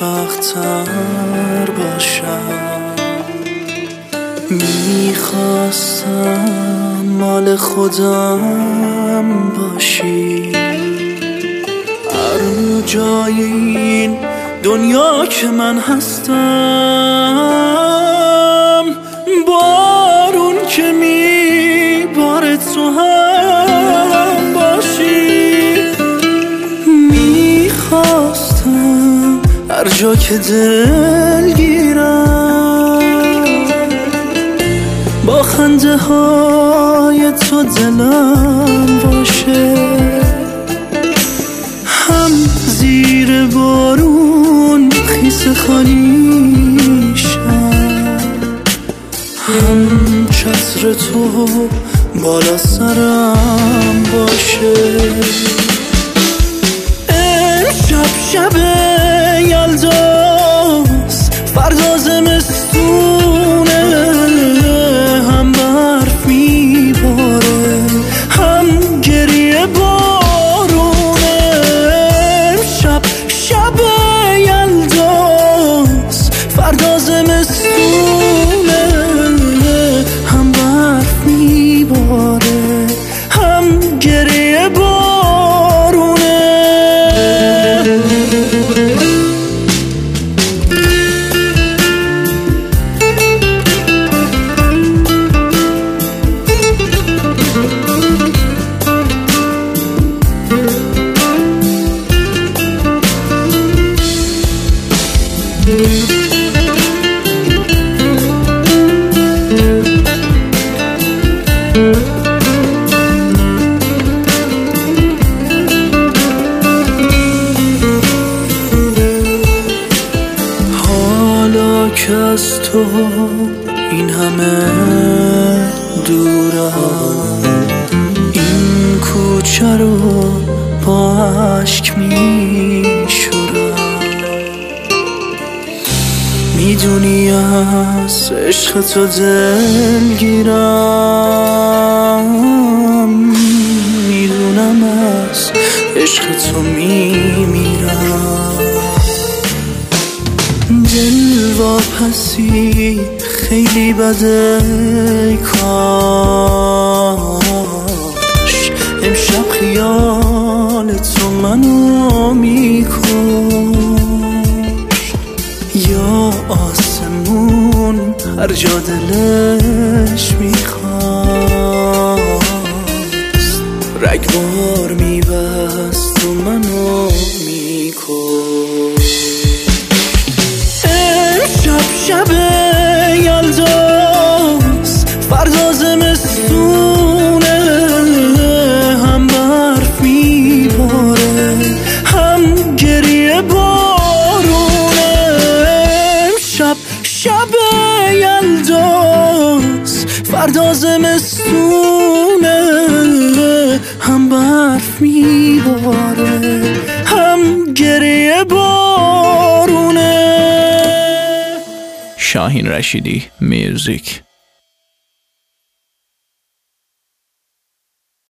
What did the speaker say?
خوشبخت‌تر باشم. میخواستم مال خودم باشی، هر جای این دنیا که من هستم. بارون که میباره تو هم باشی. میخواستم هر جا که دل گیرم، با خنده های تو دلم باشه. هم زیر بارون خیس خالیشم، هم چتر تو بالا سرم باشه. امشب شب یلداست، فردا زمستونه، هم برف میباره هم گریه بارونه. امشب شب یلداست، فردا زمستونه، هم برف میباره هم گریه بارونه. حالا که از تو این همه دورم، این کوچه رو با عشق میشورم. میدونی از عشق تو دلگیرم، میدونم از عشق تو میمیرم. دل واپسی خیلی بده، کاش امشب خیال تو منو میکشت. یا آسمون هر جا دلش میخواست، رگبار میبست و منو میکشت. شب یلداست، فردا زمستونه، هم برف میباره هم گریه بارونه. شب یلداست، فردا زمستونه، هم برف میباره هم گریه بارونه. شاهین رشیدی میوزیک.